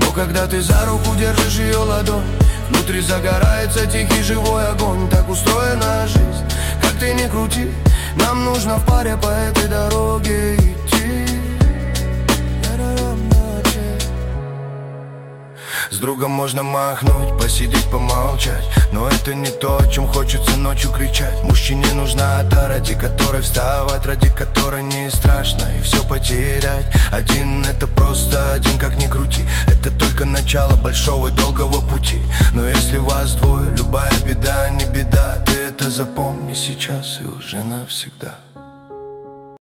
Но когда ты за руку держишь ее ладонь, внутри загорается тихий живой огонь. Так устроена жизнь, как ты ни крути, нам нужно в паре по этой дороге идти. С другом можно махнуть, посидеть, помолчать, но это не то, о чем хочется ночью кричать. Мужчине нужна та, ради которой вставать, ради которой не страшно и все потерять. Один — это просто один, как ни крути. Это только начало большого и долгого пути. Но если вас двое, любая беда не беда. Ты это запомни сейчас и уже навсегда.